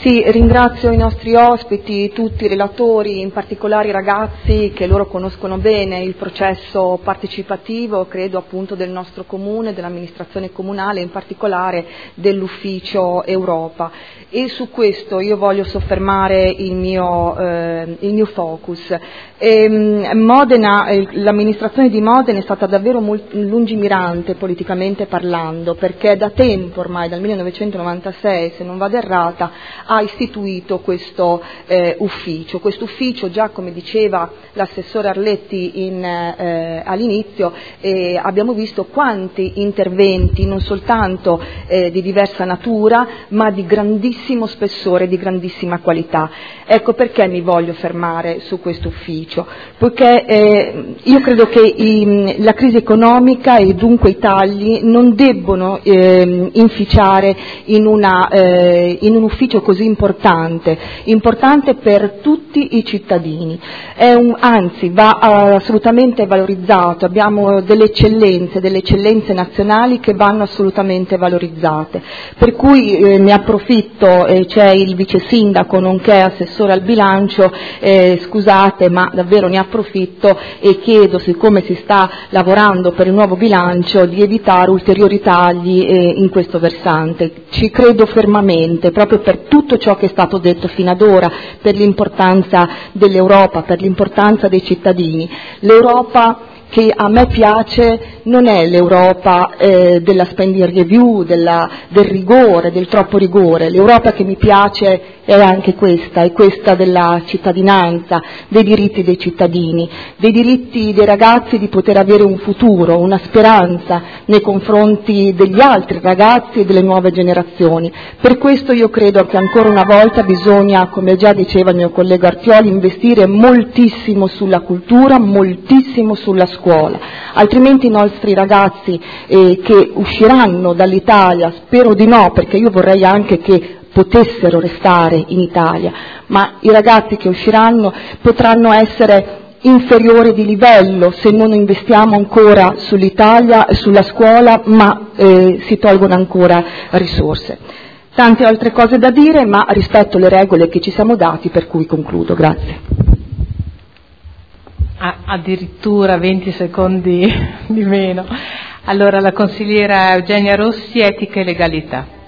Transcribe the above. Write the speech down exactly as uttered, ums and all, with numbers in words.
Sì, ringrazio i nostri ospiti, tutti i relatori, in particolare i ragazzi che loro conoscono bene il processo partecipativo, credo appunto del nostro comune, dell'amministrazione comunale, in particolare dell'ufficio Europa. E su questo io voglio soffermare il mio, eh, il mio focus. E, Modena, eh, l'amministrazione di Modena è stata davvero molto lungimirante politicamente parlando, perché da tempo ormai, dal millenovecentonovantasei, se non vado errata, ha istituito questo eh, ufficio. Questo ufficio, già come diceva l'assessore Arletti in, eh, all'inizio, eh, abbiamo visto quanti interventi, non soltanto eh, di diversa natura, ma di grandissimo spessore, di grandissima qualità. Ecco perché mi voglio fermare su questo ufficio, poiché eh, io credo che i, la crisi economica e dunque i tagli non debbono eh, inficiare in, una, eh, in un ufficio così importante, importante per tutti i cittadini. È un, anzi, va assolutamente valorizzato, abbiamo delle eccellenze, delle eccellenze nazionali che vanno assolutamente valorizzate. Per cui eh, ne approfitto, eh, c'è il vice sindaco nonché assessore al bilancio, eh, scusate ma davvero ne approfitto e chiedo, siccome si sta lavorando per il nuovo bilancio, di evitare ulteriori tagli eh, in questo versante. Ci credo fermamente, proprio per tutto ciò che è stato detto fino ad ora, per l'importanza dell'Europa, per l'importanza dei cittadini. L'Europa che a me piace non è l'Europa eh, della spending review, della, del rigore, del troppo rigore. L'Europa che mi piace è anche questa, è questa della cittadinanza, dei diritti dei cittadini, dei diritti dei ragazzi di poter avere un futuro, una speranza nei confronti degli altri ragazzi e delle nuove generazioni. Per questo io credo che ancora una volta bisogna, come già diceva il mio collega Artioli, investire moltissimo sulla cultura, moltissimo sulla scuola, altrimenti i nostri ragazzi eh, che usciranno dall'Italia, spero di no, perché io vorrei anche che potessero restare in Italia, ma i ragazzi che usciranno potranno essere inferiori di livello se non investiamo ancora sull'Italia e sulla scuola, ma eh, si tolgono ancora risorse. Tante altre cose da dire, ma rispetto alle regole che ci siamo dati, per cui concludo. Grazie. Ah, addirittura venti secondi di meno. Allora la consigliera Eugenia Rossi, Etica e Legalità.